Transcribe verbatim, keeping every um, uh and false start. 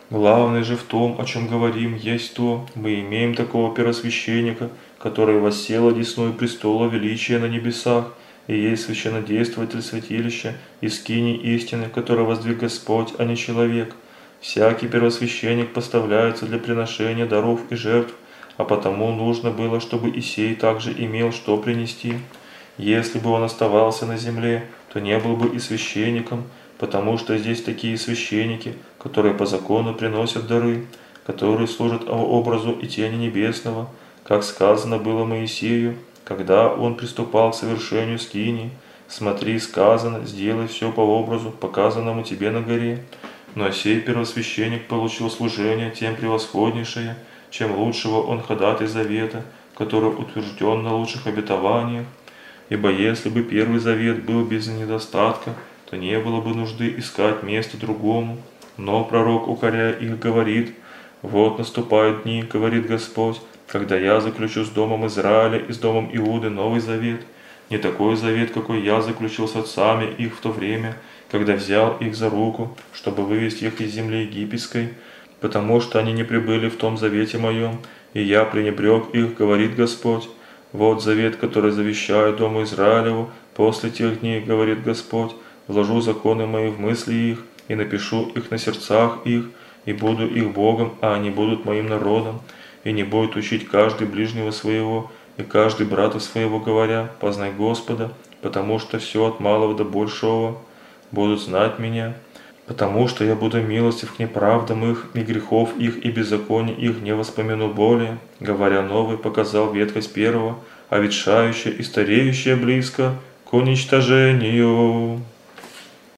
Главное же в том, о чем говорим, есть то, мы имеем такого первосвященника, который воссел одесную престола величия на небесах, и есть священнодействователь святилища и скинии истины, который воздвиг Господь, а не человек. Всякий первосвященник поставляется для приношения даров и жертв, а потому нужно было, чтобы и сей также имел что принести. Если бы он оставался на земле, то не был бы и священником, потому что здесь такие священники, которые по закону приносят дары, которые служат образу и тени небесного, как сказано было Моисею, когда он приступал к совершению скинии: «Смотри, сказано, сделай все по образу, показанному тебе на горе». Но сей первосвященник получил служение тем превосходнейшее, чем лучшего он ходатай завета, который утвержден на лучших обетованиях. Ибо если бы первый завет был без недостатка, то не было бы нужды искать место другому. Но пророк, укоряя их, говорит: «Вот наступают дни, говорит Господь, когда я заключу с домом Израиля и с домом Иуды новый завет, не такой завет, какой я заключил с отцами их в то время, когда взял их за руку, чтобы вывести их из земли египетской, потому что они не пребыли в том завете моем, и я пренебрег их, говорит Господь. Вот завет, который завещаю дому Израилеву после тех дней, говорит Господь, вложу законы мои в мысли их, и напишу их на сердцах их, и буду их Богом, а они будут моим народом, и не будет учить каждый ближнего своего, и каждый брата своего, говоря: познай Господа, потому что все от малого до большого будут знать меня, потому что я буду милостив к неправдам их, и грехов их, и беззаконий их не воспомяну более. Говоря новый, показал ветхость первого, а ветшающее и стареющее близко к уничтожению».